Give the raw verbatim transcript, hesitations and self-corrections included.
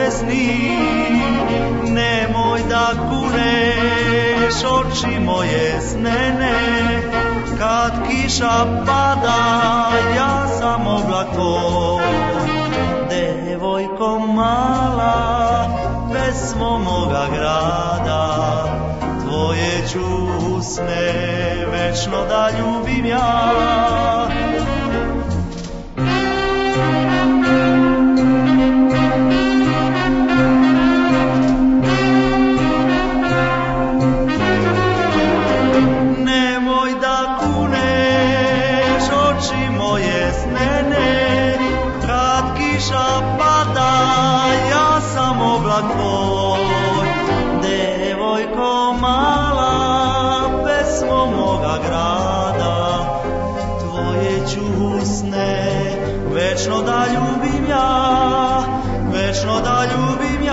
bolesni, nemoj da kuneš oči moje snene. Kad kiša pada, ja sam oblak tvoj. Devojko mala, pesmo moga grada, tvoje ću usne večno da ljubim ja. Tvoj, devojko mala, pesmo moga grada, tvoje ću usne večno da ljubim ja, večno da ljubim ja.